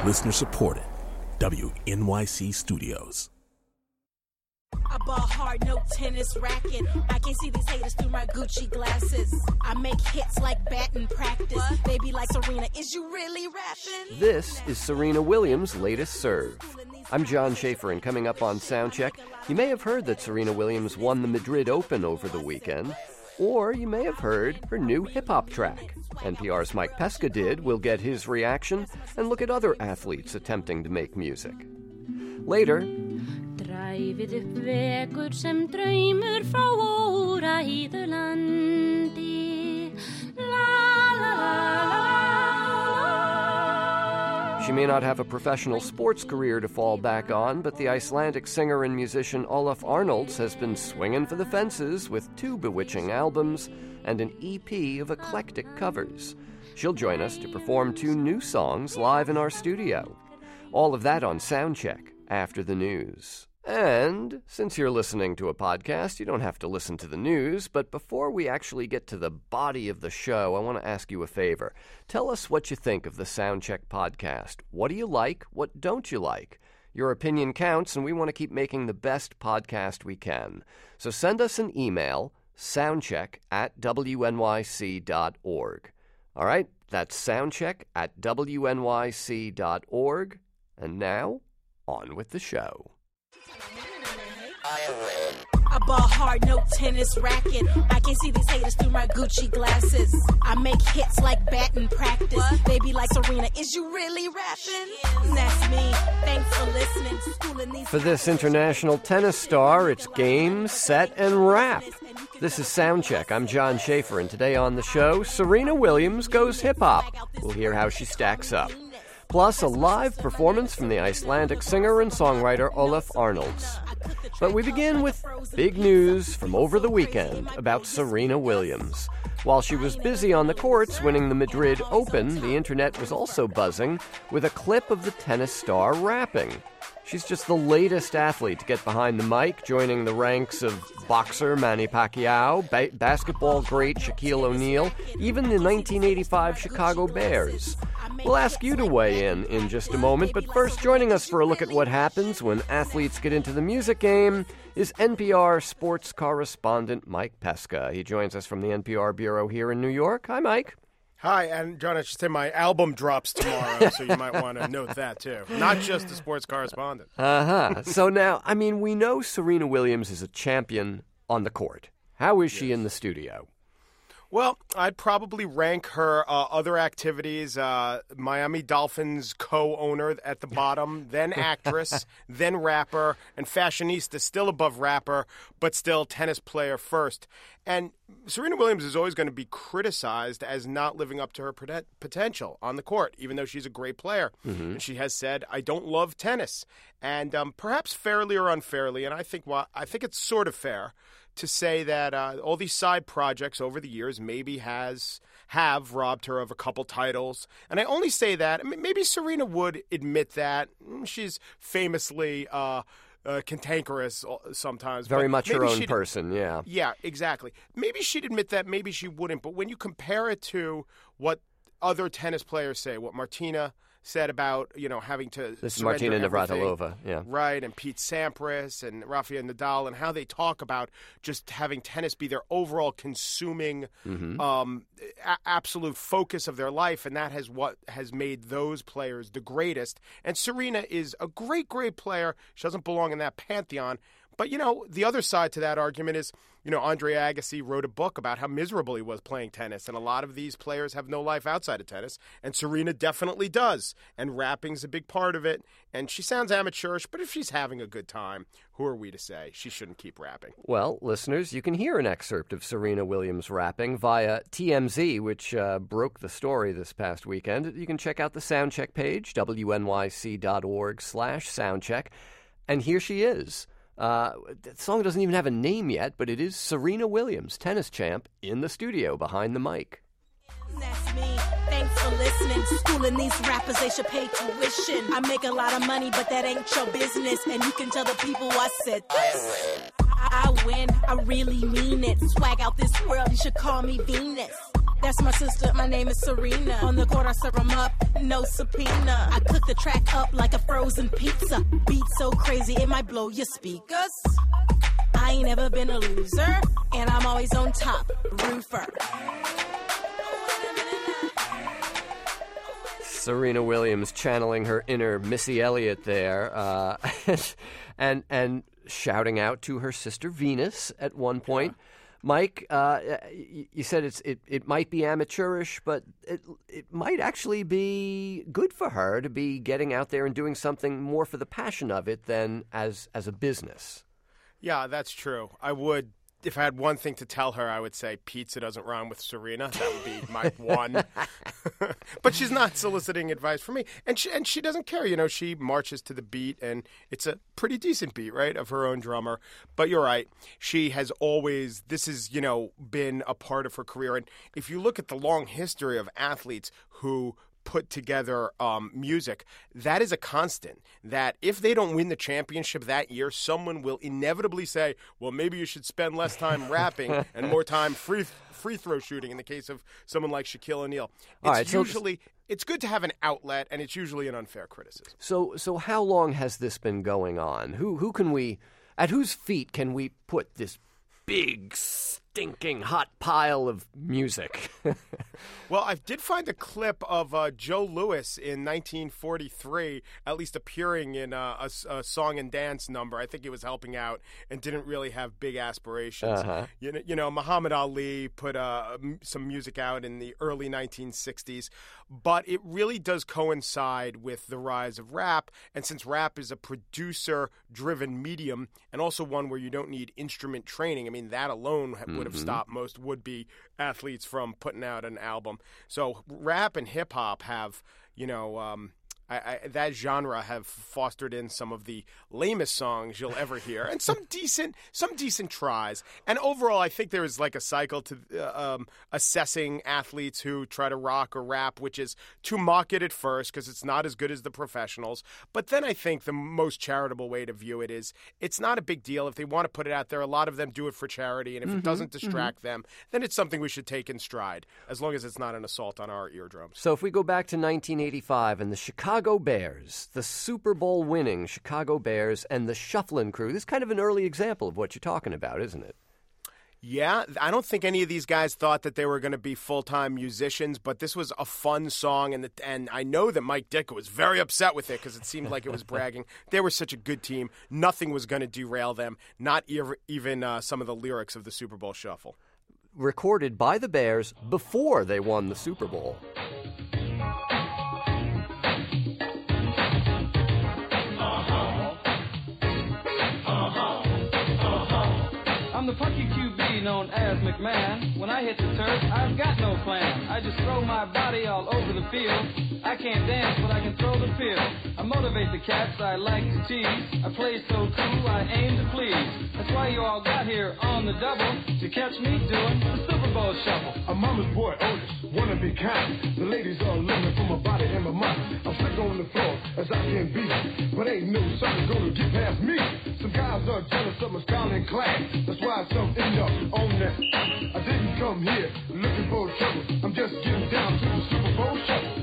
Listener supported. WNYC Studios. I ball hard, no tennis racket. I can see these haters through my Gucci glasses. I make hits like batting practice. Baby like Serena, is you really rapping? This is Serena Williams' latest serve. I'm John Schaefer, and coming up on Soundcheck, you may have heard that Serena Williams won the Madrid Open over the weekend, or you may have heard her new hip-hop track. NPR's Mike Pesca did. We'll get his reaction and look at other athletes attempting to make music. Later, Dræfið upp vekur sem draumur frá óræðu landi. La la la la. she may not have a professional sports career to fall back on, but the Icelandic singer and musician Olaf Arnalds has been swinging for the fences with 2 bewitching albums and an EP of eclectic covers. She'll join us to perform 2 new songs live in our studio. All of that on Soundcheck after the news. And since you're listening to a podcast, you don't have to listen to the news, but before we actually get to the body of the show, I want to ask you a favor. Tell us what you think of the Soundcheck podcast. What do you like? What don't you like? Your opinion counts, and we want to keep making the best podcast we can. So send us an email, soundcheck@wnyc.org. All right, that's soundcheck@wnyc.org. And now, on with the show. I ball hard, no tennis racket. I can see these haters through my Gucci glasses. I make hits like batting practice. Baby like Serena, is you really rapping? That's me. Thanks for listening. Schooling these For this international tennis star, it's game, set, and rap. This is Soundcheck. I'm John Schaefer, and today on the show, Serena Williams goes hip-hop. We'll hear how she stacks up. Plus, a live performance from the Icelandic singer and songwriter Olaf Arnalds. But we begin with big news from over the weekend about Serena Williams. While she was busy on the courts winning the Madrid Open, the internet was also buzzing with a clip of the tennis star rapping. She's just the latest athlete to get behind the mic, joining the ranks of boxer Manny Pacquiao, basketball great Shaquille O'Neal, even the 1985 Chicago Bears. We'll ask you to weigh in just a moment, but first, joining us for a look at what happens when athletes get into the music game is NPR sports correspondent Mike Pesca. He joins us from the NPR bureau here in New York. Hi, Mike. Hi, and John, I should say my album drops tomorrow, so you might want to note that, too. Not just a sports correspondent. So now, we know Serena Williams is a champion on the court. How is she in the studio? Well, I'd probably rank her other activities, Miami Dolphins co-owner at the bottom, then actress, then rapper, and fashionista, still above rapper, but still tennis player first. And Serena Williams is always going to be criticized as not living up to her potential on the court, even though she's a great player. Mm-hmm. And she has said, I don't love tennis. And perhaps fairly or unfairly, and I think it's sort of fair, to say that all these side projects over the years maybe have robbed her of a couple titles. And I only say that, maybe Serena would admit that. She's famously cantankerous sometimes. Very much her own person, yeah. Yeah, exactly. Maybe she'd admit that, maybe she wouldn't. But when you compare it to what other tennis players say, what Martina said about, having to This is Martina Navratilova, yeah. Right, and Pete Sampras and Rafael Nadal, and how they talk about just having tennis be their overall consuming absolute focus of their life, and that has what has made those players the greatest. And Serena is a great, great player. She doesn't belong in that pantheon. But, the other side to that argument is, Andre Agassi wrote a book about how miserable he was playing tennis, and a lot of these players have no life outside of tennis, and Serena definitely does, and rapping's a big part of it, and she sounds amateurish, but if she's having a good time, who are we to say she shouldn't keep rapping? Well, listeners, you can hear an excerpt of Serena Williams rapping via TMZ, which broke the story this past weekend. You can check out the Soundcheck page, wnyc.org/soundcheck, and here she is. The song doesn't even have a name yet, but it is Serena Williams, tennis champ, in the studio behind the mic. That's me. Thanks for listening. Schooling these rappers, they should pay tuition. I make a lot of money, but that ain't your business. And you can tell the people I said this. I win. I really mean it. Swag out this world, you should call me Venus. That's my sister, my name is Serena. On the court I serve 'em up, no subpoena. I cook the track up like a frozen pizza. Beat so crazy it might blow your speakers. I ain't never been a loser, and I'm always on top, roofer. Serena Williams channeling her inner Missy Elliott there, and shouting out to her sister Venus at one point. Yeah. Mike, you said it might be amateurish, but it might actually be good for her to be getting out there and doing something more for the passion of it than as a business. Yeah, that's true. I would, if I had one thing to tell her, I would say pizza doesn't rhyme with Serena. That would be my one. But she's not soliciting advice from me. And she doesn't care. You know, she marches to the beat, and it's a pretty decent beat, right, of her own drummer. But you're right. She has always, this has, you know, been a part of her career. And if you look at the long history of athletes who put together music, that is a constant, that if they don't win the championship that year, someone will inevitably say, well, maybe you should spend less time rapping and more time free throw shooting, in the case of someone like Shaquille O'Neal. It's good to have an outlet, and it's usually an unfair criticism. So how long has this been going on? Who can we, at whose feet can we put this big, stinking hot pile of music? Well, I did find a clip of Joe Louis in 1943, at least appearing in a song and dance number. I think he was helping out and didn't really have big aspirations. Uh-huh. You know, Muhammad Ali put some music out in the early 1960s, but it really does coincide with the rise of rap. And since rap is a producer-driven medium and also one where you don't need instrument training, I mean, that alone would have stopped most would-be athletes from putting out an album. So rap and hip-hop have, you know, that genre have fostered in some of the lamest songs you'll ever hear, and some decent tries. And overall, I think there is like a cycle to assessing athletes who try to rock or rap, which is to mock it at first because it's not as good as the professionals. But then I think the most charitable way to view it is it's not a big deal if they want to put it out there. A lot of them do it for charity, and if it doesn't distract them, then it's something we should take in stride, as long as it's not an assault on our eardrums. So if we go back to 1985 and the Chicago Bears, the Super Bowl winning Chicago Bears, and the Shufflin' Crew. This is kind of an early example of what you're talking about, isn't it? Yeah, I don't think any of these guys thought that they were going to be full-time musicians, but this was a fun song, and I know that Mike Ditka was very upset with it because it seemed like it was bragging. They were such a good team. Nothing was going to derail them, not even some of the lyrics of the Super Bowl Shuffle. Recorded by the Bears before they won the Super Bowl. I'm the pucky QB known as McMahon. When I hit the turf, I've got no plan. I just throw my body all over the field. I can't dance, but I can throw the field. I motivate the cats, I like to tease. I play so cool, I aim to please. That's why you all got here on the double to catch me doing the Super Bowl Shuffle. I'm mama's boy, Otis, wanna be kind. The ladies are looking for my body and my mind. I'm slick on the floor as I can be, but ain't no sucker gonna get past me. Some guys are jealous of my style and class. That's why some end up on that. I didn't come here looking for trouble. I'm just getting down to the Super Bowl Shuffle.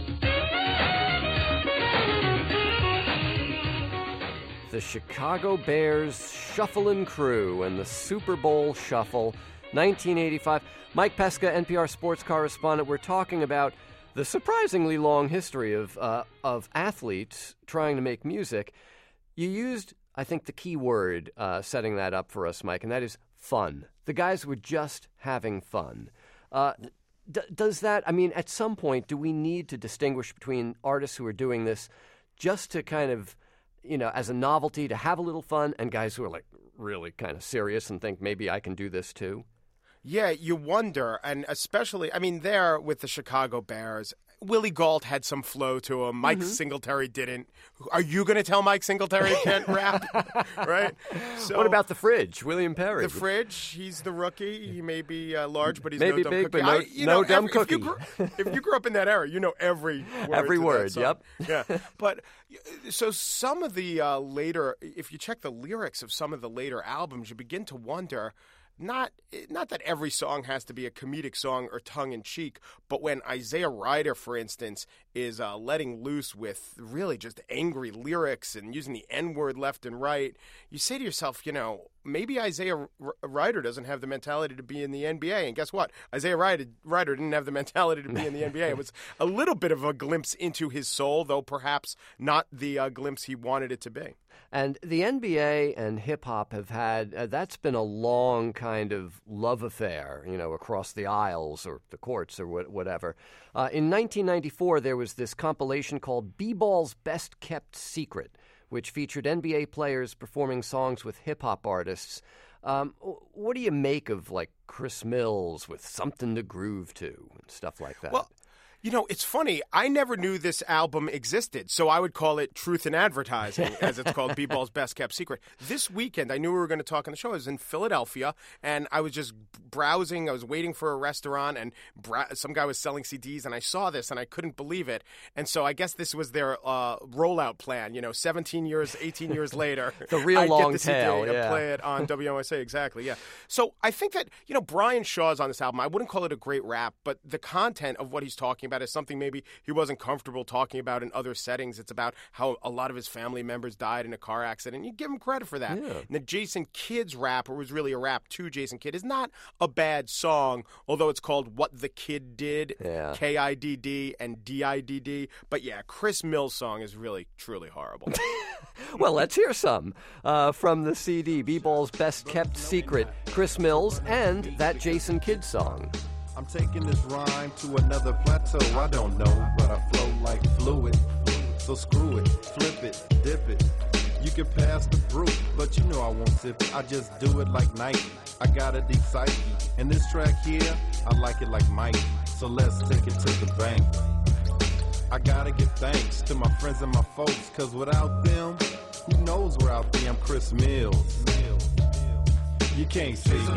The Chicago Bears Shufflin' Crew and the Super Bowl Shuffle, 1985. Mike Pesca, NPR sports correspondent. We're talking about the surprisingly long history of athletes trying to make music. You used, I think, the key word setting that up for us, Mike, and that is fun. The guys were just having fun. Does that, I mean, at some point, do we need to distinguish between artists who are doing this just to kind of, you know, as a novelty to have a little fun, and guys who are like really kind of serious and think maybe I can do this too? Yeah, you wonder, and especially, I mean, there with the Chicago Bears, Willie Gault had some flow to him. Mike Singletary didn't. Are you going to tell Mike Singletary he can't rap? Right? So, what about the Fridge, William Perry? The Fridge, he's the rookie. He may be large, but he's maybe no dumb big, cookie. but no dumb cookie. If you grew up in that era, you know every word. Every word, yep. Yeah. But so some of the later, if you check the lyrics of some of the later albums, you begin to wonder, not that every song has to be a comedic song or tongue-in-cheek, but when Isaiah Ryder, for instance, is letting loose with really just angry lyrics and using the N-word left and right, you say to yourself, maybe Isaiah Ryder doesn't have the mentality to be in the NBA. And guess what? Isaiah Ryder didn't have the mentality to be in the NBA. It was a little bit of a glimpse into his soul, though perhaps not the glimpse he wanted it to be. And the NBA and hip-hop have had, that's been a long kind of love affair, across the aisles or the courts or whatever. In 1994, there was this compilation called B-Ball's Best Kept Secret, which featured NBA players performing songs with hip-hop artists. What do you make of, Chris Mills with Something to Groove To and stuff like that? Well, it's funny. I never knew this album existed, so I would call it Truth in Advertising, as it's called, B-Ball's Best Kept Secret. This weekend, I knew we were going to talk on the show. I was in Philadelphia, and I was just browsing. I was waiting for a restaurant, and some guy was selling CDs, and I saw this, and I couldn't believe it. And so I guess this was their rollout plan. 17 years, 18 years later. The real long get the tail, CD yeah. and play it on WNYC, exactly, yeah. So I think that, Brian Shaw's on this album. I wouldn't call it a great rap, but the content of what he's talking about is something maybe he wasn't comfortable talking about in other settings. It's about how a lot of his family members died in a car accident. You give him credit for that. Yeah. And the Jason Kidd's rap, or was really a rap to Jason Kidd, is not a bad song, although it's called What the Kid Did, Yeah. Kidd and Didd. But yeah, Chris Mills' song is really, truly horrible. Well, let's hear some from the CD, B-Ball's Best Kept Secret, Chris Mills, and that Jason Kidd song. I'm taking this rhyme to another plateau. I don't know, but I flow like fluid. So screw it, flip it, dip it. You can pass the brew, but I won't sip it. I just do it like Nike. I got a deep psyche. And this track here, I like it like Mike. So let's take it to the bank. I gotta give thanks to my friends and my folks, cause without them, who knows where I'll be? I'm Chris Mills. You can't see me.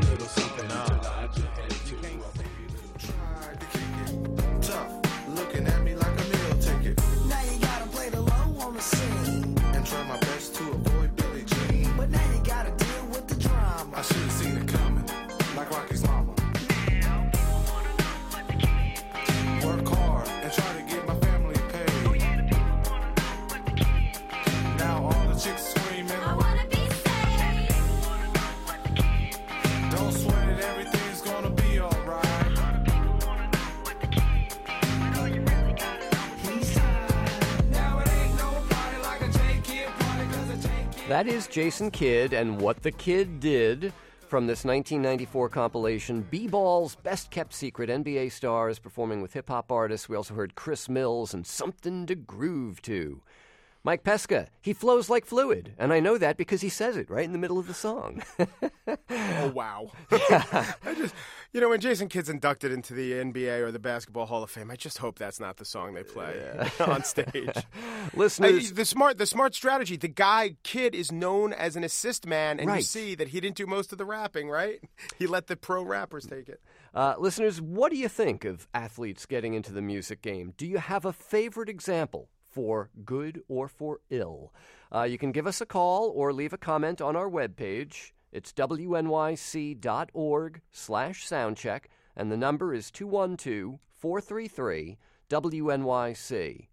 Tough, looking at me like a meal ticket. Now you gotta play the low on the scene and try my best to avoid Billie Jean. But now you gotta deal with the drama. I should've seen it coming, like Rocky's mama. Work hard and try to get my family paid. Now all the chicks screaming, I wanna be saved. Don't sweat it, everything's gonna be alright. That is Jason Kidd and What the Kid Did from this 1994 compilation, B-Ball's Best Kept Secret, NBA stars performing with hip-hop artists. We also heard Chris Mills and Something to Groove To. Mike Pesca, he flows like fluid, and I know that because he says it right in the middle of the song. Oh, wow. I just, when Jason Kidd's inducted into the NBA or the Basketball Hall of Fame, I just hope that's not the song they play on stage. Listeners, the smart strategy. The Kidd is known as an assist man, and Right. you see that he didn't do most of the rapping, right? He let the pro rappers take it. listeners, what do you think of athletes getting into the music game? Do you have a favorite example? For good or for ill. You can give us a call or leave a comment on our webpage. It's wnyc.org/soundcheck, and the number is 212-433-WNYC,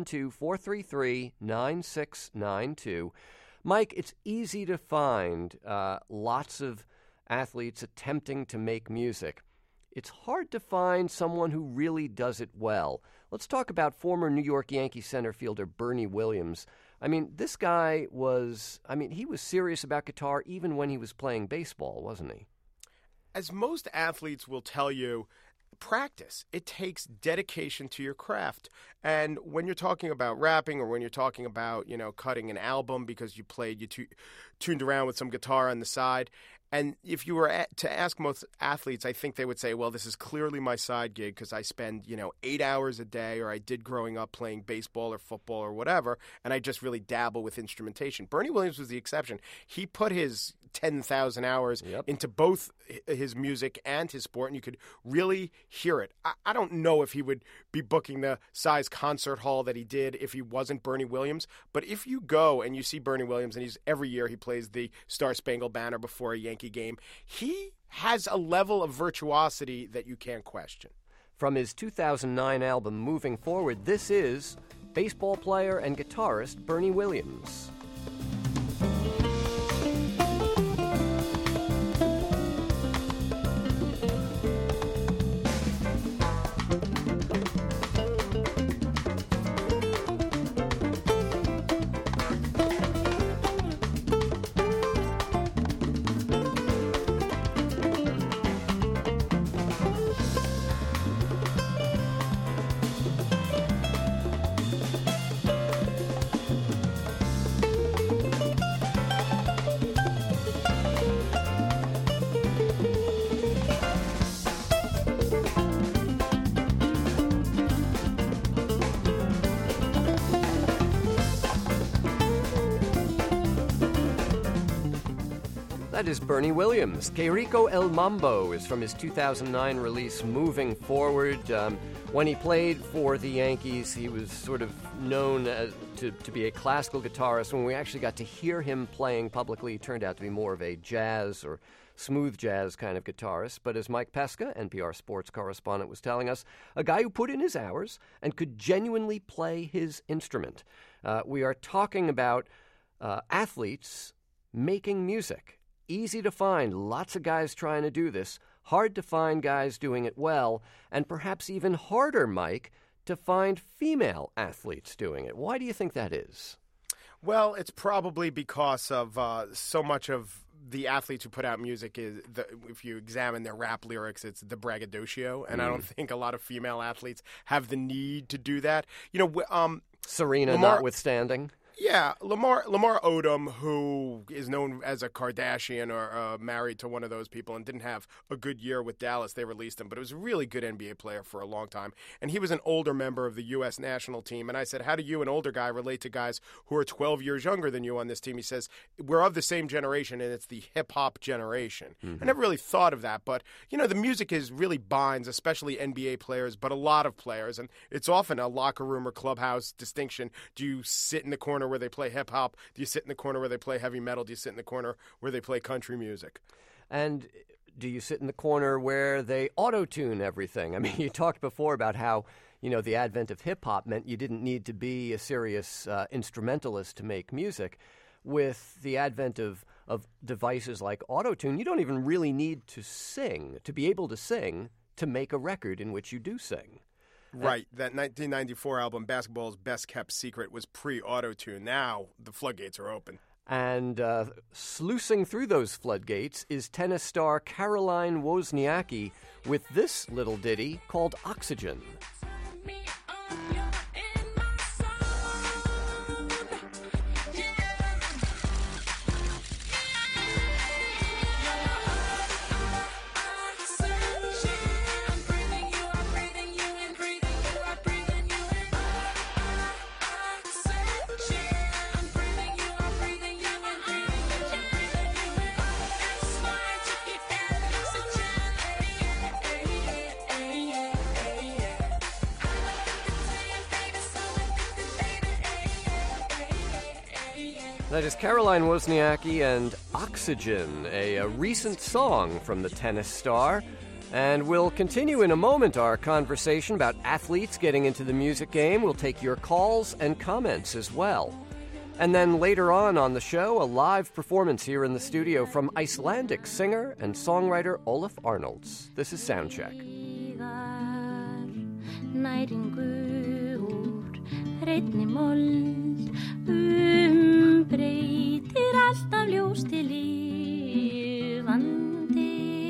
212-433-9692. Mike, it's easy to find lots of athletes attempting to make music. It's hard to find someone who really does it well. Let's talk about former New York Yankees center fielder Bernie Williams. This guy was serious about guitar even when he was playing baseball, wasn't he? As most athletes will tell you, practice. It takes dedication to your craft. And when you're talking about rapping or when you're talking about, cutting an album because you tuned around with some guitar on the side, and if you were to ask most athletes, I think they would say, well, this is clearly my side gig because I spend, 8 hours a day, or I did growing up playing baseball or football or whatever, and I just really dabble with instrumentation. Bernie Williams was the exception. He put his 10,000 hours into both his music and his sport, and you could really hear it. I don't know if he would be booking the size concert hall that he did if he wasn't Bernie Williams, but if you go and you see Bernie Williams, and every year he plays the Star Spangled Banner before a Yankee Yankee game. He has a level of virtuosity that you can't question. From his 2009 album Moving Forward, this is baseball player and guitarist Bernie Williams. That is Bernie Williams. Que Rico El Mambo is from his 2009 release, Moving Forward. When he played for the Yankees, he was sort of known to be a classical guitarist. When we actually got to hear him playing publicly, he turned out to be more of a jazz or smooth jazz kind of guitarist. But as Mike Pesca, NPR sports correspondent, was telling us, a guy who put in his hours and could genuinely play his instrument. We are talking about athletes making music. Easy to find, lots of guys trying to do this. Hard to find guys doing it well, and perhaps even harder, Mike, to find female athletes doing it. Why do you think that is? Well, it's probably because of so much of the athletes who put out music if you examine their rap lyrics, it's the braggadocio, and I don't think a lot of female athletes have the need to do that. Serena notwithstanding. Yeah, Lamar Odom, who is known as a Kardashian or married to one of those people and didn't have a good year with Dallas. They released him, but it was a really good NBA player for a long time. And he was an older member of the U.S. national team. And I said, how do you, an older guy, relate to guys who are 12 years younger than you on this team? He says, we're of the same generation, and it's the hip-hop generation. I never really thought of that. But, the music really binds, especially NBA players, but a lot of players. And it's often a locker room or clubhouse distinction. Do you sit in the corner where they play hip-hop? Do you sit in the corner where they play heavy metal? Do you sit in the corner where they play country music? And do you sit in the corner where they auto-tune everything? I mean, you talked before about how, the advent of hip-hop meant you didn't need to be a serious instrumentalist to make music. With the advent of devices like auto-tune, you don't even really need to sing, to be able to sing, to make a record in which you do sing. Right. That 1994 album, Basketball's Best Kept Secret, was pre-auto-tune. Now the floodgates are open. And sluicing through those floodgates is tennis star Caroline Wozniacki with this little ditty called Oxygen. That is Caroline Wozniacki and Oxygen, a recent song from the tennis star. And we'll continue in a moment our conversation about athletes getting into the music game. We'll take your calls and comments as well. And then later on the show, a live performance here in the studio from Icelandic singer and songwriter Olaf Arnalds. This is Soundcheck. Breytir alltaf ljós til lifandi.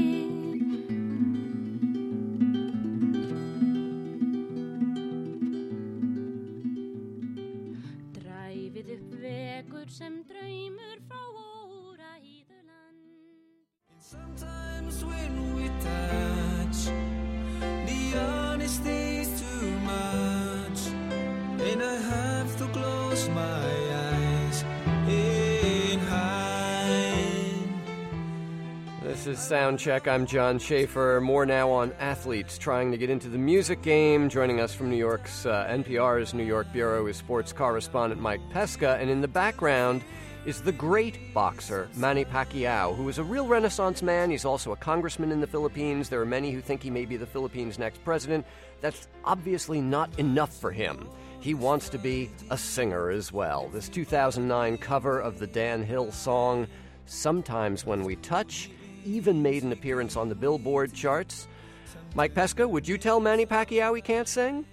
Dræfið upp vekur sem draumur frá óræðuland. Sometimes when we touch, the honesty's too much, and I have to close my eyes in hide. This is Soundcheck. I'm John Schaefer. More now on athletes trying to get into the music game. Joining us from New York's NPR's New York Bureau is sports correspondent Mike Pesca. And in the background, is the great boxer Manny Pacquiao, who is a real Renaissance man. He's also a congressman in the Philippines. There are many who think he may be the Philippines' next president. That's obviously not enough for him. He wants to be a singer as well. This 2009 cover of the Dan Hill song, Sometimes When We Touch, even made an appearance on the Billboard charts. Mike Pesca, would you tell Manny Pacquiao he can't sing?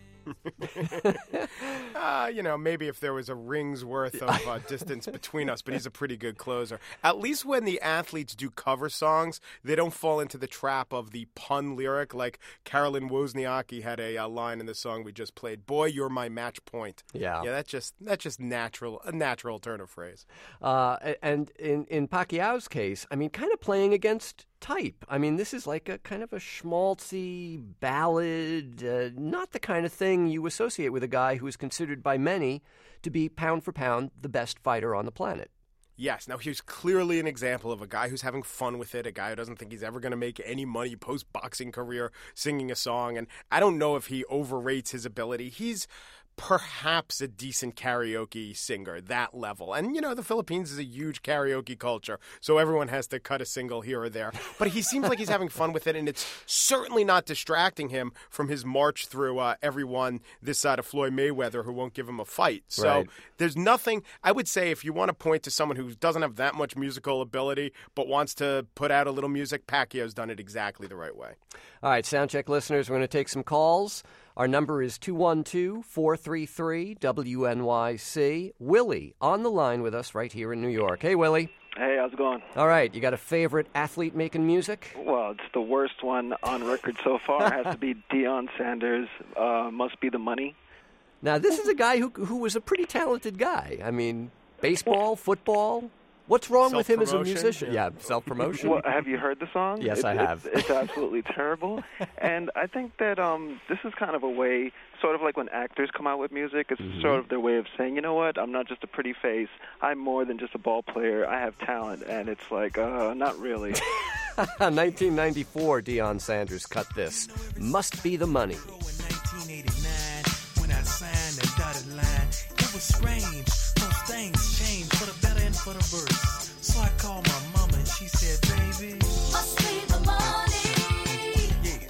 Maybe if there was a ring's worth of distance between us, but he's a pretty good closer. At least when the athletes do cover songs, they don't fall into the trap of the pun lyric. Like Carolyn Wozniacki had a line in the song we just played, "Boy, you're my match point." Yeah, that's just a natural turn of phrase. And in Pacquiao's case, I mean, kind of playing against type. I mean, this is like a kind of a schmaltzy ballad, not the kind of thing you associate with a guy who is considered by many to be, pound for pound, the best fighter on the planet. Yes. Now, he's clearly an example of a guy who's having fun with it, a guy who doesn't think he's ever going to make any money post-boxing career singing a song. And I don't know if he overrates his ability. He's perhaps a decent karaoke singer, that level. And, the Philippines is a huge karaoke culture, so everyone has to cut a single here or there. But he seems like he's having fun with it, and it's certainly not distracting him from his march through everyone this side of Floyd Mayweather who won't give him a fight. So There's nothing, I would say, if you want to point to someone who doesn't have that much musical ability but wants to put out a little music, Pacquiao's done it exactly the right way. All right, Soundcheck listeners, we're going to take some calls. Our number is 212-433-WNYC. Willie on the line with us right here in New York. Hey, Willie. Hey, how's it going? All right, you got a favorite athlete making music? Well, it's the worst one on record so far. It has to be Deion Sanders, Must Be the Money. Now, this is a guy who was a pretty talented guy. I mean, baseball, football. What's wrong with him as a musician? Yeah, self-promotion. Well, have you heard the song? Yes, I have. It's absolutely terrible. And I think that this is kind of a way, sort of like when actors come out with music, it's sort of their way of saying, you know what, I'm not just a pretty face. I'm more than just a ball player. I have talent. And it's like, not really. 1994, Deion Sanders cut this. Must Be the Money. In 1989, when I signed that dotted line, it was strange. Those things changed for the better and for the worse. So I called my mama and she said, baby, must be the money. Yeah.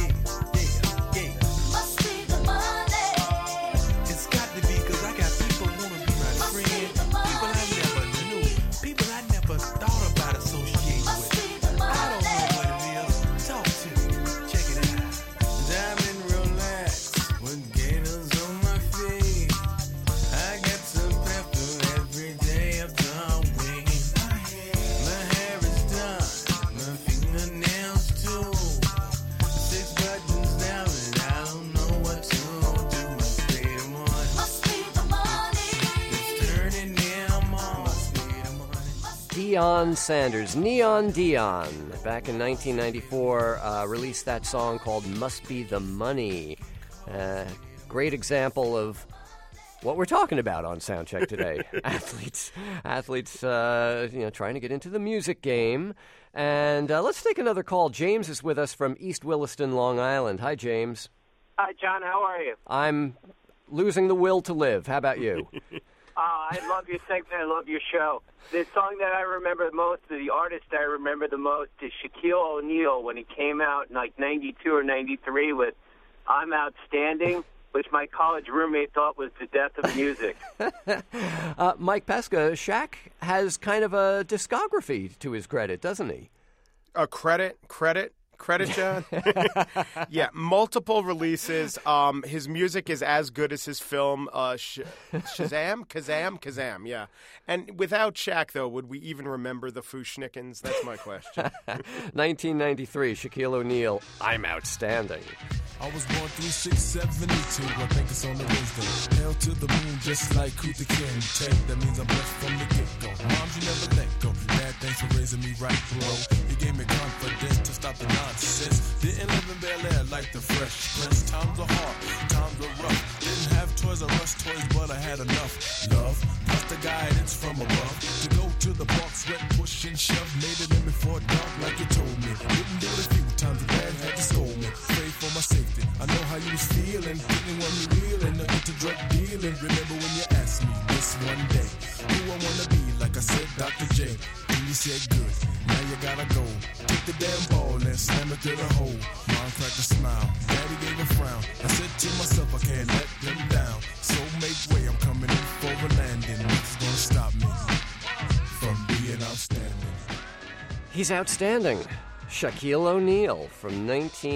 Must be the money. It's got to be, because I got people who want to be my friend. People I never knew. People I never thought about associating with. I don't know what it is. Talk to me. Check it out. Diamond relax with gators on my feet. I got some pepper every day of the week. My hair is done, my fingernails too. 6 buttons down and I don't know what to do. Must be the money. Must be the money. It's turning them on. Must be the money. Deion Sanders, Neon Deion, back in 1994, released that song called Must Be the Money. Great example of what we're talking about on Soundcheck today. athletes, trying to get into the music game. And let's take another call. James is with us from East Williston, Long Island. Hi, James. Hi, John. How are you? I'm losing the will to live. How about you? I love your segment. I love your show. The song that I remember the most, the artist I remember the most, is Shaquille O'Neal when he came out in like 92 or 93 with I'm Outstanding, which my college roommate thought was the death of music. Mike Pesca, Shaq has kind of a discography to his credit, doesn't he? Credit, John. Yeah, multiple releases. His music is as good as his film, Kazam. Yeah, and without Shaq, though, would we even remember the Fu-Schnickens? That's my question. 1993, Shaquille O'Neal, I'm Outstanding. I was born 3672, I think it's on the wisdom. Hell to the moon, just like Kuta Kinte. That means I'm blessed from the get-go. Moms, you never let go. Dad, thanks for raising me right, bro. He gave me confidence to stop the nonsense. Didn't live in Bel Air like the Fresh Prince. Times are hard, times are rough. Didn't have Toys R Us toys, but I had enough love. Plus the guidance from above. To go to the park, sweat, push and shove. Made it in before dark like you told me. Didn't do it a few times, the dad had to scold me. Pray for my safety. I know how you was feeling. Didn't want me reeling, into drug dealing. Remember when you asked me this one day, who I wanna be? Like I said, for jail. Then you said good, now you gotta go. Take the damn ball and slam it to the hole. Mom cracked a smile, daddy gave a frown. I said to myself, I can't let them down. So make way, I'm coming in for a landing. Nothing's gonna stop me from being outstanding. He's outstanding. Shaquille O'Neal from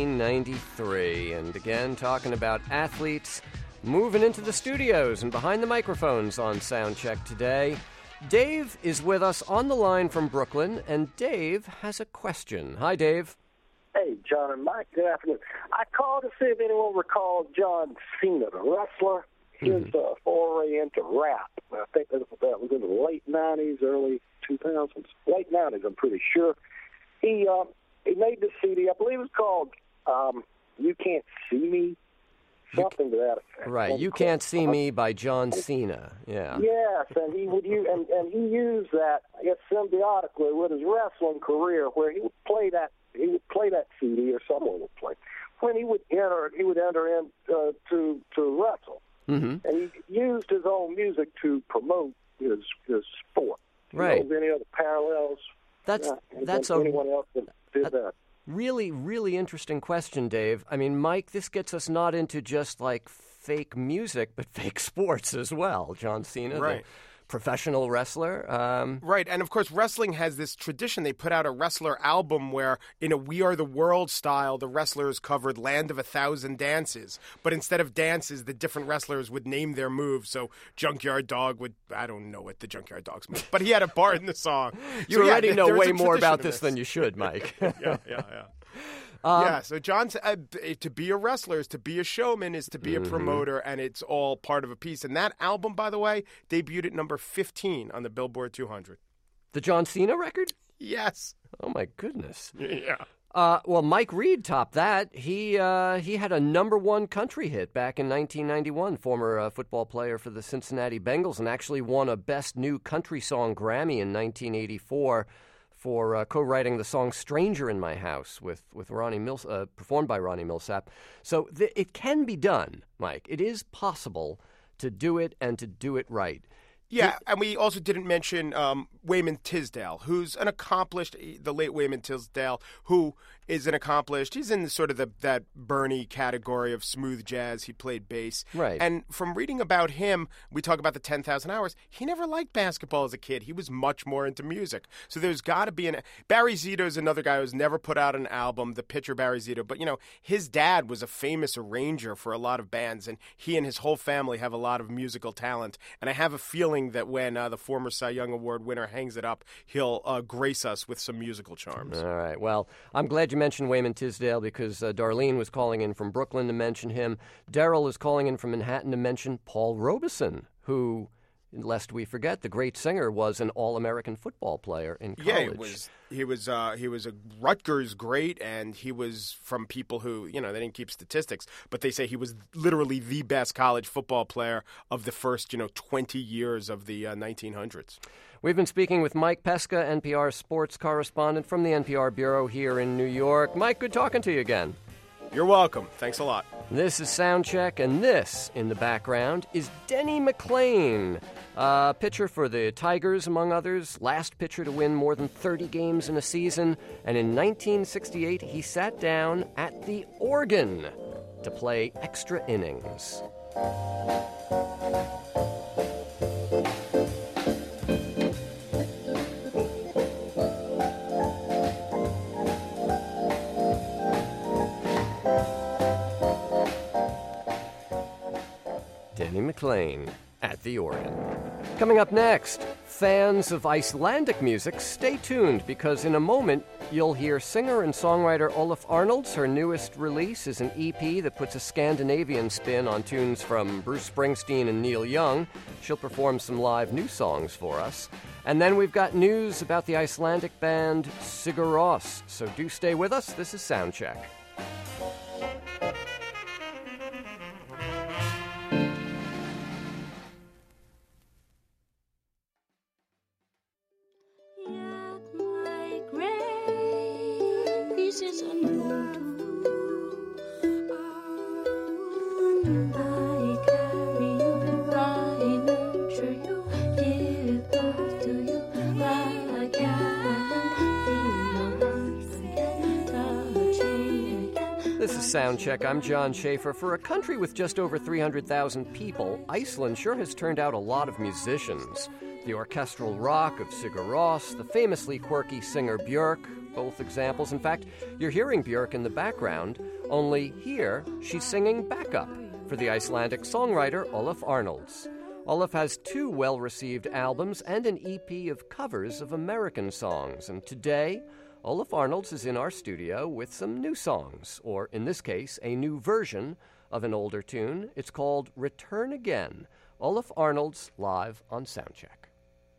1993. And again, talking about athletes moving into the studios and behind the microphones on Soundcheck today. Dave is with us on the line from Brooklyn, and Dave has a question. Hi, Dave. Hey, John and Mike. Good afternoon. I called to see if anyone recalls John Cena, the wrestler. His foray into rap. I think that was in the late 90s, early 2000s. Late 90s, I'm pretty sure. He made this CD, I believe it was called You Can't See Me, something to that effect. Right, You Can't See Me by John Cena. Yeah. Yes, and he would use and he used that, I guess, symbiotically with his wrestling career, where he would play that CD, or someone would play. When he would enter in to wrestle, and he used his own music to promote his sport. Right. You know, any other parallels? That's anyone else that did that. Really, really interesting question, Dave. I mean, Mike, this gets us not into just like fake music, but fake sports as well. John Cena, right. The professional wrestler. Right, and of course, wrestling has this tradition. They put out a wrestler album where, in a We Are the World style, the wrestlers covered Land of a Thousand Dances. But instead of dances, the different wrestlers would name their moves. So Junkyard Dog would, I don't know what the Junkyard Dog's move, but he had a part in the song. You already know way more about this than you should, Mike. Yeah. So John, to be a wrestler is to be a showman, is to be a promoter, and it's all part of a piece. And that album, by the way, debuted at number 15 on the Billboard 200. The John Cena record? Yes. Oh, my goodness. Yeah. Well, Mike Reed topped that. He had a number one country hit back in 1991, former football player for the Cincinnati Bengals, and actually won a Best New Country Song Grammy in 1984. For co-writing the song "Stranger in My House" with Ronnie performed by Ronnie Millsap. So it can be done, Mike. It is possible to do it and to do it right. Yeah, and we also didn't mention Wayman Tisdale, who's an accomplished, the late Wayman Tisdale, who is an accomplished, he's in sort of that Bernie category of smooth jazz. He played bass. Right. And from reading about him, we talk about the 10,000 Hours, he never liked basketball as a kid. He was much more into music. So there's got to be Barry Zito's another guy who's never put out an album, the pitcher Barry Zito. But, his dad was a famous arranger for a lot of bands, and he and his whole family have a lot of musical talent. And I have a feeling that when the former Cy Young Award winner hangs it up, he'll grace us with some musical charms. All right. Well, I'm glad you mentioned Wayman Tisdale because Darlene was calling in from Brooklyn to mention him. Daryl is calling in from Manhattan to mention Paul Robeson, who, lest we forget, the great singer, was an All-American football player in college. Yeah, he was a Rutgers great, and he was from people who, they didn't keep statistics, but they say he was literally the best college football player of the first, 20 years of the 1900s. We've been speaking with Mike Pesca, NPR sports correspondent from the NPR Bureau here in New York. Mike, good talking to you again. You're welcome. Thanks a lot. This is Soundcheck, and this, in the background, is Denny McLain, pitcher for the Tigers, among others, last pitcher to win more than 30 games in a season, and in 1968 he sat down at the organ to play extra innings. Denny McLain at the organ. Coming up next, fans of Icelandic music, stay tuned because in a moment you'll hear singer and songwriter Olaf Arnalds. Her newest release is an EP that puts a Scandinavian spin on tunes from Bruce Springsteen and Neil Young. She'll perform some live new songs for us. And then we've got news about the Icelandic band Sigur Rós. So do stay with us. This is Soundcheck. I carry you, I nurture you, give back to you. Soundcheck. I'm John Schaefer. For a country with just over 300,000 people, Iceland sure has turned out a lot of musicians. The orchestral rock of Sigur Rós, the famously quirky singer Björk, both examples. In fact, you're hearing Björk in the background, only here she's singing backup for the Icelandic songwriter Ólöf Arnalds. Ólöf has 2 well-received albums and an EP of covers of American songs, and today Ólöf Arnalds is in our studio with some new songs, or in this case, a new version of an older tune. It's called Return Again. Ólöf Arnalds live on Soundcheck.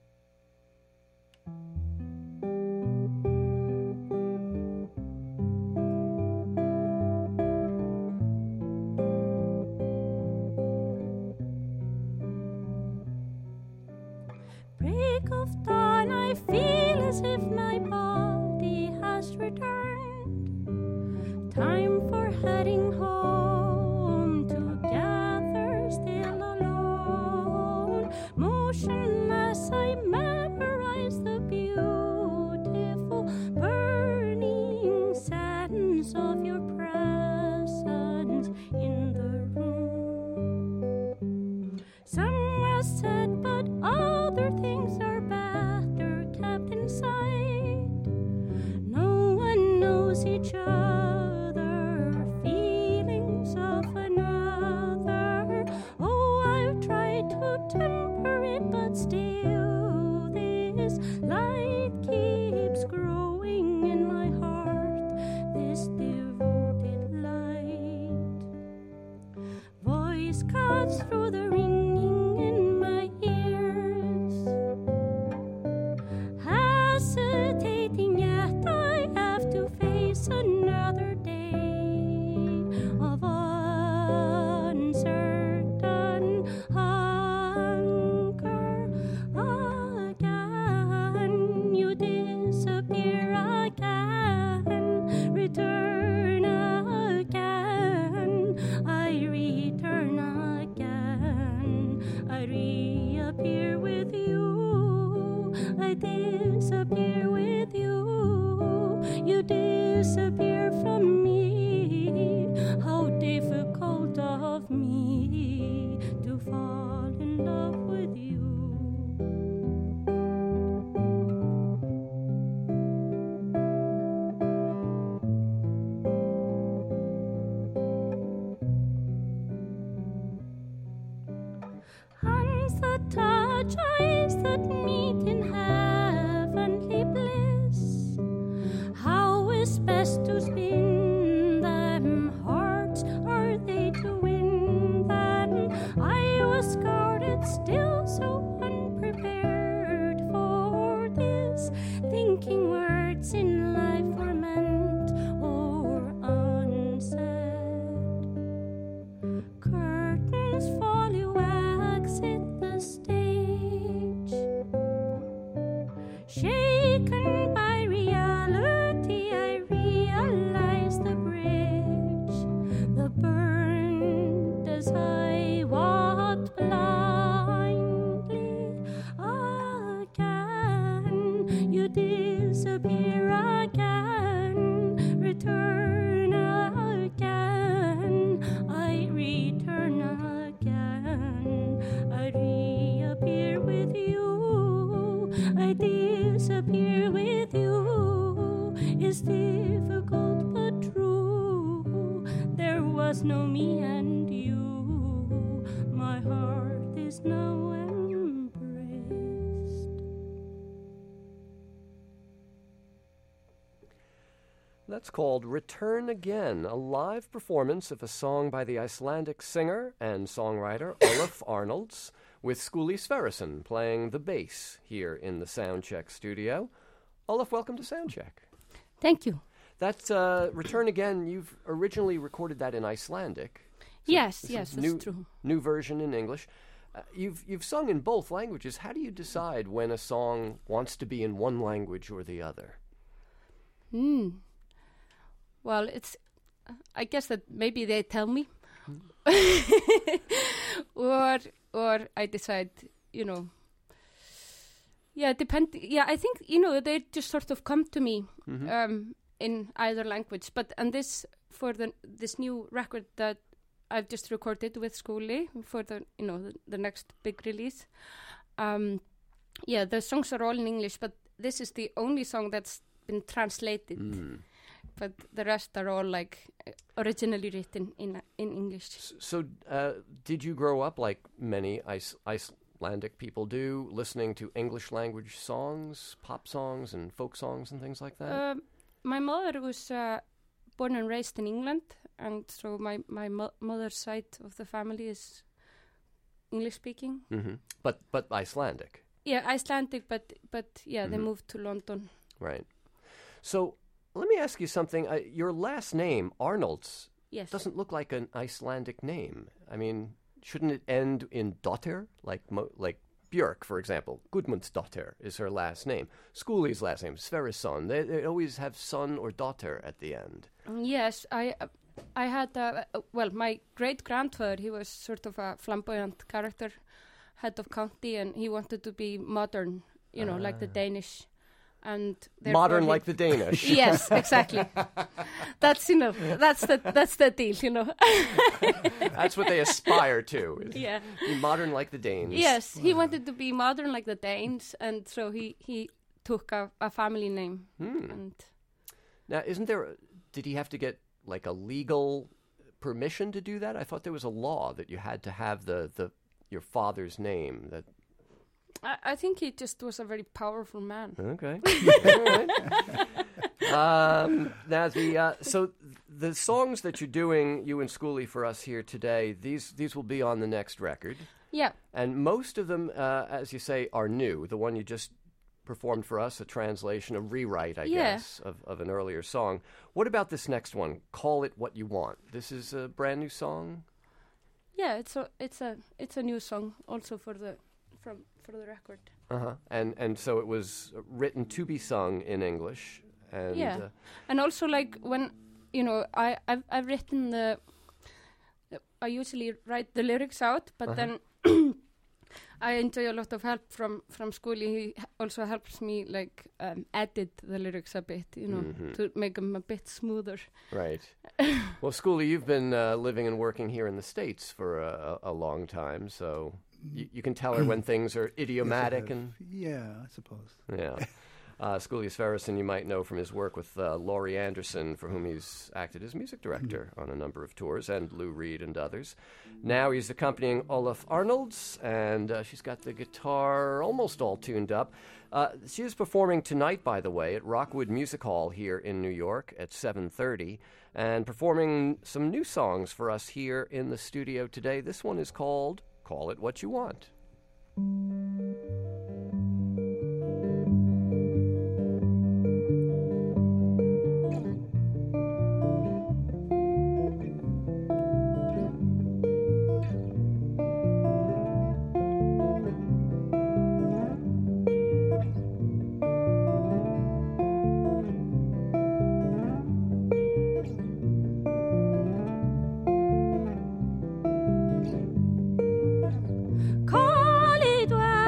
Break of dawn, I feel as if my body has returned. Time for heading home, together still alone. Motionless, I memorize the beautiful burning sadness of your presence in the room. Some was said, but other things are better kept inside. No one knows each other, feelings of another. Oh, I've tried to temper it, but still this light keeps growing in my heart, this devoted light. Voice cuts through the ringing in my ears, hesitating yet I have to face another day of uncertain hunger. Again you disappear, again return again. I return again, I reappear with you, I disappear with you, you disappear from me. How difficult of me to fall in love with you. Hands that touch, eyes that meet in heavenly bliss. How is best to spin them? Hearts, are they to win them? I was guarded, still so unprepared for this. Thinking words in life were meant or unsaid. Curtains fall, you exit the stage. Shaken by reality, I realize the bridge, the burned as I walked blindly. Again, you disappear again, return again, I return again, I reappear with you, I disappear with you. It's difficult but true, there was no me and you, my heart is now embraced. That's called Return Again, a live performance of a song by the Icelandic singer and songwriter Ólöf Arnalds, with Skúli Sverrisson playing the bass here in the Soundcheck studio. Ólöf, welcome to Soundcheck. Thank you. That's Return Again. You've originally recorded that in Icelandic. So yes, that's true. New version in English. You've sung in both languages. How do you decide when a song wants to be in one language or the other? Well, I guess that maybe they tell me, or I decide, Yeah, I think they just sort of come to me in either language. And this for this new record that I've just recorded with Skúli for the next big release. The songs are all in English, but this is the only song that's been translated. But the rest are all like originally written in English. So, did you grow up like many Icelandic people do, listening to English language songs, pop songs, and folk songs and things like that? My mother was born and raised in England, and so my mother's side of the family is English speaking. Mm-hmm. But Icelandic. Yeah, Icelandic, but they moved to London. Right. So let me ask you something. Your last name, Arnolds, doesn't look like an Icelandic name. I mean, shouldn't it end in dotter, like Björk, for example? Gudmundsdóttir is her last name. Skúli's last name, Sverrisson. They always have son or daughter at the end. Yes, I had my great grandfather. He was sort of a flamboyant character, head of county, and he wanted to be modern, like the Danish. And modern like the Danish. Yes, exactly. That's the deal, That's what they aspire to. Yeah. Be modern like the Danes. Yes, he wanted to be modern like the Danes, and so he took a family name. And now, did he have to get like a legal permission to do that? I thought there was a law that you had to have your father's name. That I think he just was a very powerful man. Okay. Now so the songs that you're doing, you and Skúli, for us here today, these will be on the next record. Yeah. And most of them, as you say, are new. The one you just performed for us, a translation, a rewrite, I guess, of an earlier song. What about this next one? Call It What You Want. This is a brand new song? Yeah, it's a new song also for the record. And so it was written to be sung in English. And and also like when I've written I usually write the lyrics out, but then I enjoy a lot of help from Skúli. He also helps me like edit the lyrics a bit, to make them a bit smoother. Right. Well, Skúli, you've been living and working here in the States for a long time, so you can tell her when things are idiomatic. I suppose. Yeah. Skúli Sverrisson, you might know from his work with Laurie Anderson, for whom he's acted as music director on a number of tours, and Lou Reed and others. Now he's accompanying Olaf Arnolds, and she's got the guitar almost all tuned up. She is performing tonight, by the way, at Rockwood Music Hall here in New York at 7:30, and performing some new songs for us here in the studio today. This one is called Call It What You Want. Call it what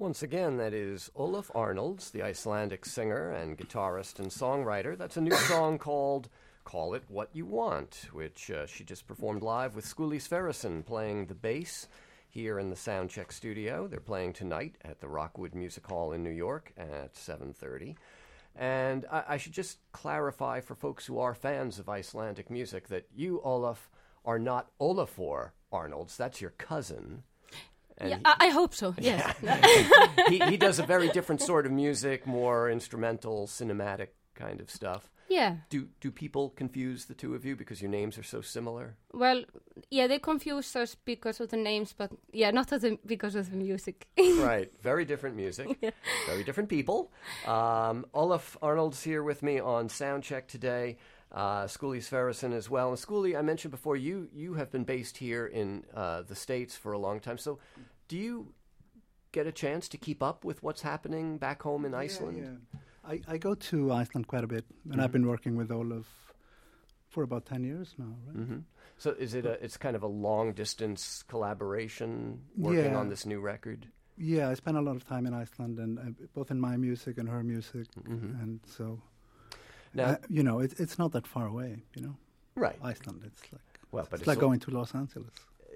Once again, that is Ólöf Arnalds, the Icelandic singer and guitarist and songwriter. That's a new song called Call It What You Want, which she just performed live with Skúli Sverrisson playing the bass here in the Soundcheck studio. They're playing tonight at the Rockwood Music Hall in New York at 7:30. And I should just clarify for folks who are fans of Icelandic music that you, Ólöf, are not Ólafur Arnalds. That's your cousin. And Yeah, I hope so, yes. he does a very different sort of music, more instrumental, cinematic kind of stuff. Yeah. Do people confuse the two of you because your names are so similar? Well, yeah, they confuse us because of the names, but yeah, not because of the music. Right. Very different music. Yeah. Very different people. Ólöf Arnalds here with me on Soundcheck today. Skúli Sverrisson as well. And Skúli, I mentioned before, you have been based here in the States for a long time. So do you get a chance to keep up with what's happening back home in Iceland? Yeah. I go to Iceland quite a bit, and I've been working with Ólöf for about 10 years now, right? Mm-hmm. So is it it's kind of a long-distance collaboration working on this new record? Yeah, I spend a lot of time in Iceland, and both in my music and her music, and so... Now, it's not that far away, Right. Iceland, it's like but it's like going to Los Angeles.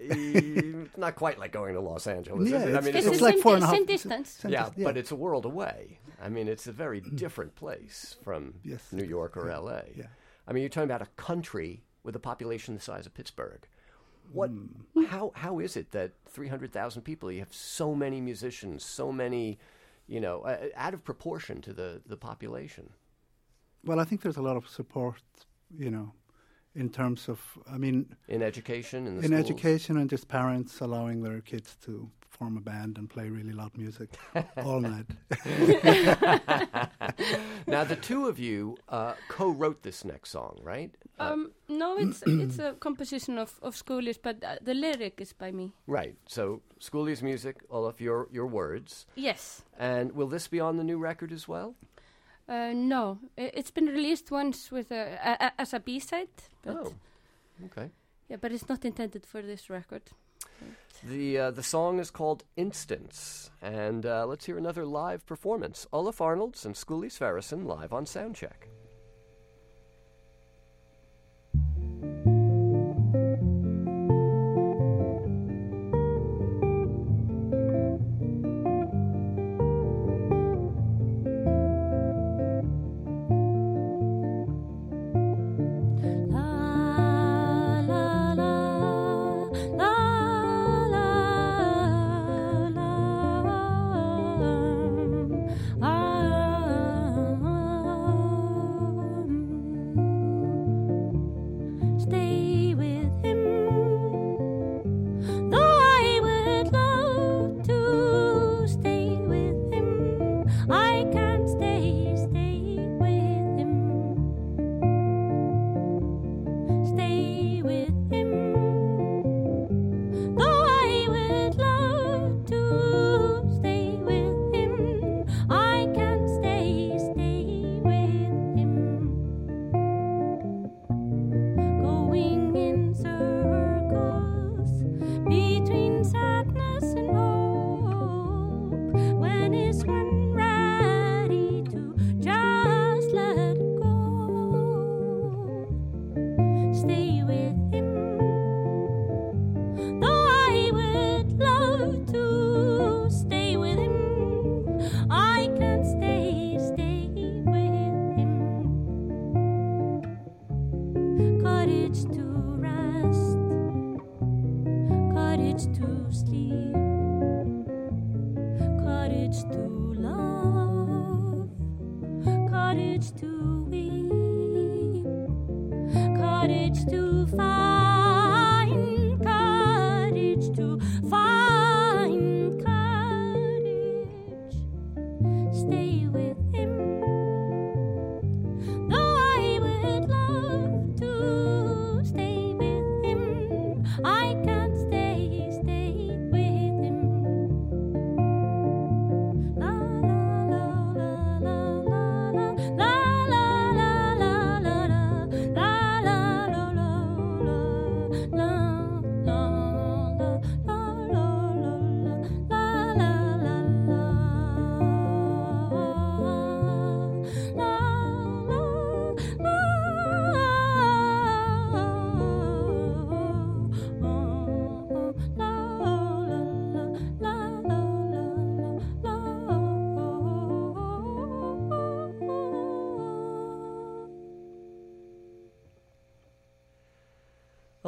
Not quite like going to Los Angeles, yeah, is it? I mean, it's like 4.5 distance. Yeah, but it's a world away. I mean, it's a very different place from New York or L.A. Yeah. I mean, you're talking about a country with a population the size of Pittsburgh. How is it that 300,000 people, you have so many musicians, so many, out of proportion to the population? Well, I think there's a lot of support, in terms of, in education, in the in schools? education, and just parents allowing their kids to form a band and play really loud music all night. Now, the two of you co-wrote this next song, right? No, it's a composition of Skúli's, but the lyric is by me. Right. So Skúli's music, Ólöf, your words. Yes. And will this be on the new record as well? No, it's been released once with as a B-side. Oh, okay. Yeah, but it's not intended for this record. The song is called Instance, and let's hear another live performance. Ólöf Arnalds and Skúli Sverrisson live on Soundcheck.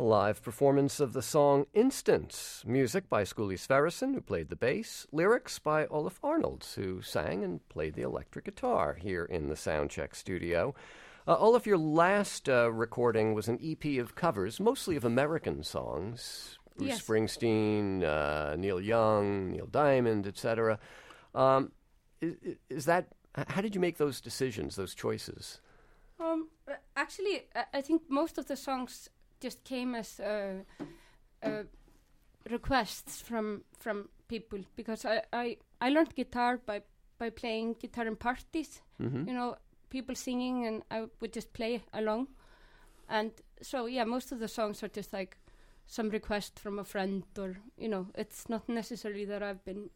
live performance of the song Instance. Music by Skuli Sverrisson, who played the bass. Lyrics by Olaf Arnolds, who sang and played the electric guitar here in the Soundcheck studio. Olaf, your last recording was an EP of covers, mostly of American songs. Bruce Yes. Springsteen, Neil Young, Neil Diamond, etc. Is that... How did you make those decisions, those choices? Actually, I think most of the songs just came as requests from people, because I learned guitar by playing guitar in parties. Mm-hmm. You know, people singing, and I would just play along. And so, yeah, most of the songs are just like some request from a friend, or, you know, it's not necessarily that I've been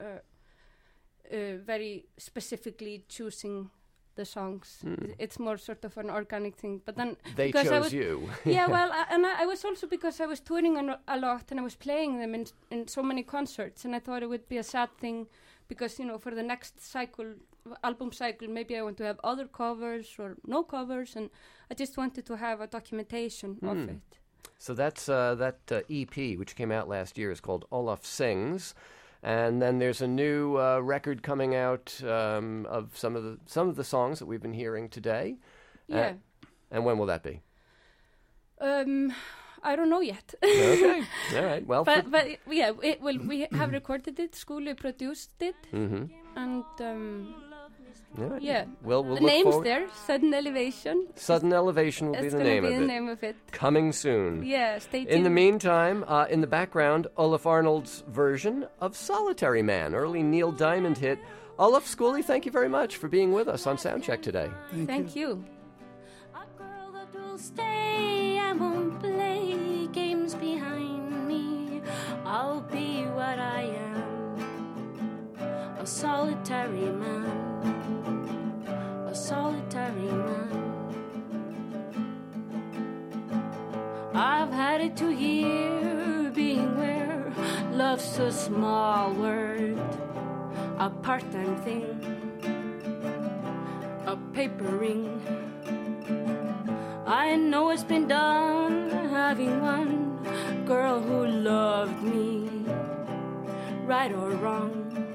very specifically choosing the songs. It's more sort of an organic thing. But then They because I chose was, you. Yeah, well, I was also, because I was touring a lot, and I was playing them in so many concerts, and I thought it would be a sad thing, because, you know, for the next album cycle, maybe I want to have other covers or no covers, and I just wanted to have a documentation of it. So that's that EP, which came out last year, is called Olaf Sings. And then there's a new record coming out of some of the songs that we've been hearing today. Yeah. And when will that be? I don't know yet. Okay. All right. Well, but yeah, we have recorded it. Skuli produced it, and right. yeah. We'll the look name's forward. there. Sudden Elevation. Sudden Elevation will be It's the gonna name be of the it. name of it. Coming soon. Yeah, stay tuned. In the meantime, in the background, Olaf Arnold's version of Solitary Man, early Neil Diamond hit. Olaf, Skuli, thank you very much for being with us on Soundcheck today. Thank you. Will stay, I won't play games behind me. I'll be what I am, a solitary man, a solitary man. I've had it to hear, being where love's a small word, a part-time thing, a paper ring. I know it's been done, having one girl who loved me, right or wrong,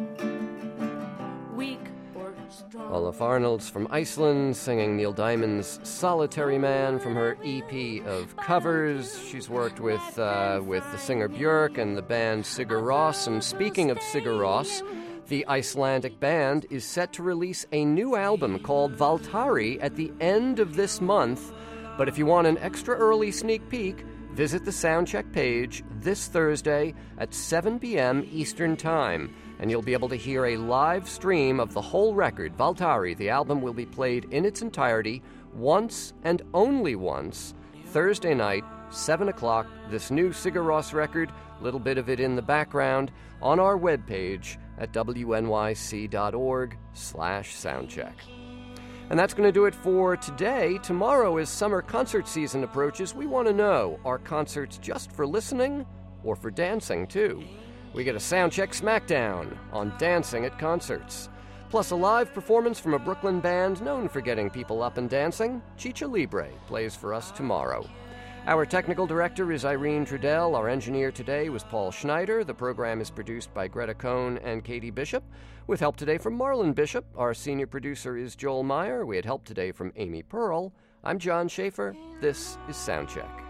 weak or strong. Olaf Arnolds from Iceland singing Neil Diamond's Solitary Man from her EP of covers. She's worked with the singer Björk and the band Sigur Rós. And speaking of Sigur Rós, the Icelandic band is set to release a new album called Valtari at the end of this month. But if you want an extra early sneak peek, visit the Soundcheck page this Thursday at 7 p.m. Eastern Time, and you'll be able to hear a live stream of the whole record. Valtari, the album, will be played in its entirety once and only once, Thursday night, 7 o'clock, this new Sigur Rós record, a little bit of it in the background, on our webpage at wnyc.org/soundcheck. And that's going to do it for today. Tomorrow, as summer concert season approaches, we want to know, are concerts just for listening or for dancing, too? We get a Soundcheck Smackdown on dancing at concerts. Plus a live performance from a Brooklyn band known for getting people up and dancing. Chicha Libre plays for us tomorrow. Our technical director is Irene Trudell. Our engineer today was Paul Schneider. The program is produced by Greta Cohn and Katie Bishop, with help today from Marlon Bishop. Our senior producer is Joel Meyer. We had help today from Amy Pearl. I'm John Schaefer. This is Soundcheck.